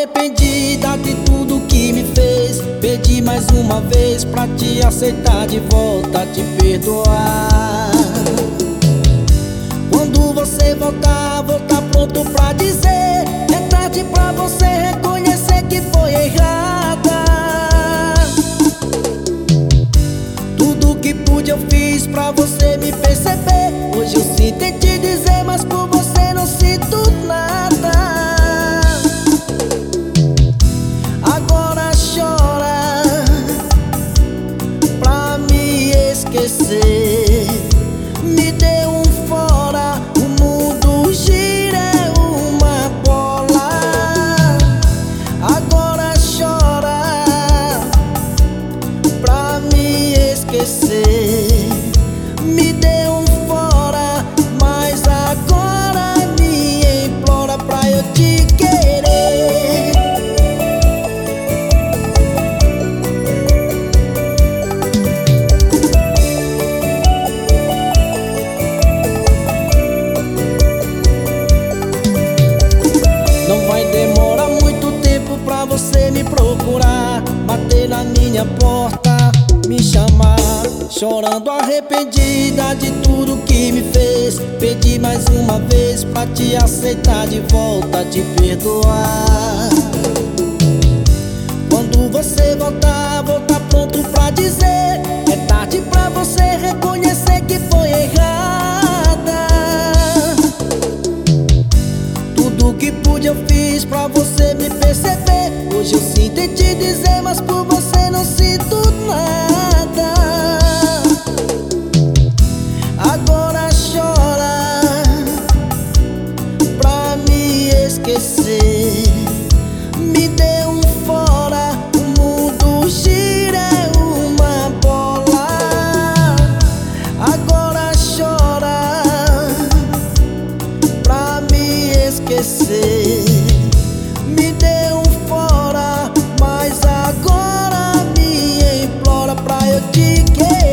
arrependida de tudo que me fez. Pedi mais uma vez pra te aceitar de volta, te perdoar. Quando você voltar, vou tá pronto pra dizer: é tarde pra você reconhecer que foi errada. Tudo que pude eu fiz pra você me perceber. Hoje eu sinto em te dizer, mas por você não sinto nada. Agora chora pra me esquecer. Me dê um fora, o mundo gira, é uma bola. Agora chora pra me esquecer. Me dê um fora, mas agora me implora pra eu te querer. Não vai demorar muito tempo pra você me procurar, bater na minha porta, me chamar, chorando arrependida de tudo que me fez. Pedi mais uma vez pra te aceitar de volta, te perdoar. Quando você voltar, vou tá pronto pra dizer: é tarde pra você reconhecer que foi errada. Tudo que pude eu fiz pra você me perceber. Hoje eu sinto em te dizer, mas por você não sinto nada. Agora chora pra me esquecer. Me dê um fora, o mundo gira, é uma bola. Agora chora pra me esquecer. Me dê um fora, mas agora me implora pra eu te querer.